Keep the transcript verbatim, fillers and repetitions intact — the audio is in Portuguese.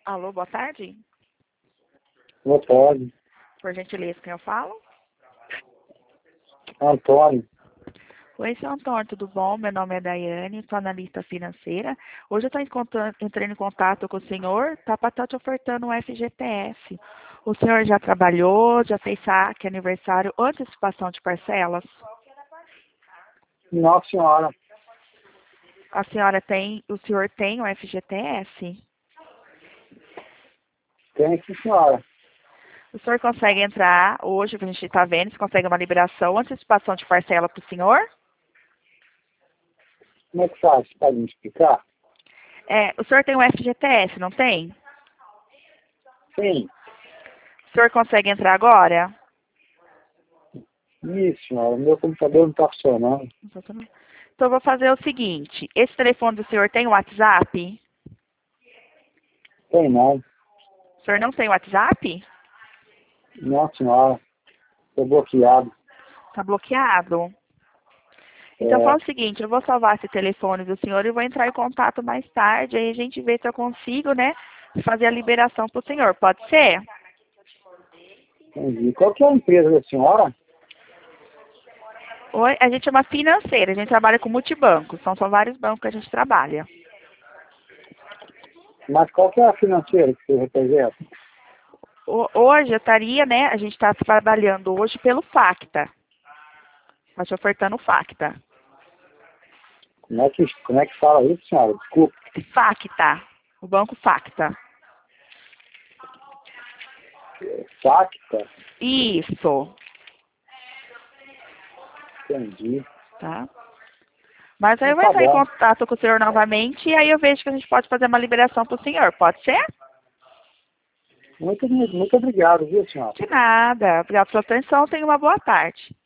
Alô, boa tarde. Boa tarde. Por gentileza, quem eu falo? Antônio. Oi, seu Antônio, tudo bom? Meu nome é Daiane, sou analista financeira. Hoje eu estou entrando em contato com o senhor, tá para estar te ofertando um F G T S. O senhor já trabalhou, já fez saque, aniversário, antecipação de parcelas? Nossa senhora. A senhora tem, o senhor tem um F G T S? Tem sim, senhora. O senhor consegue entrar hoje, que a gente está vendo, se consegue uma liberação, antecipação de parcela para o senhor? Como é que faz? Pode me explicar? É, o senhor tem um F G T S, não tem? Sim. O senhor consegue entrar agora? Isso, senhora. Meu computador não está funcionando. Então, eu vou fazer o seguinte. Esse telefone do senhor tem WhatsApp? Tem não. O senhor não tem WhatsApp? Nossa senhora. Estou bloqueado. Está bloqueado? Então, É, fala o seguinte, eu vou salvar esse telefone do senhor e vou entrar em contato mais tarde, aí a gente vê se eu consigo, né, fazer a liberação para o senhor. Pode ser? entendi. Qual que é a empresa da senhora? Oi, a gente é uma financeira, a gente trabalha com multibanco, são só vários bancos que a gente trabalha. Mas qual que é a financeira que você representa? O- Hoje eu estaria, né, a gente está trabalhando hoje pelo Facta. Está te ofertando o Facta. Como é que, como é que fala isso, senhora? Desculpa. Facta, o banco Facta. Facta? Isso, Entendi. tá? Mas aí eu Então vou tá entrar em bom. contato com o senhor novamente e aí eu vejo que a gente pode fazer uma liberação para o senhor. Pode ser? Muito, muito obrigado, viu, senhora? De nada. Obrigada pela sua atenção. Tenha uma boa tarde.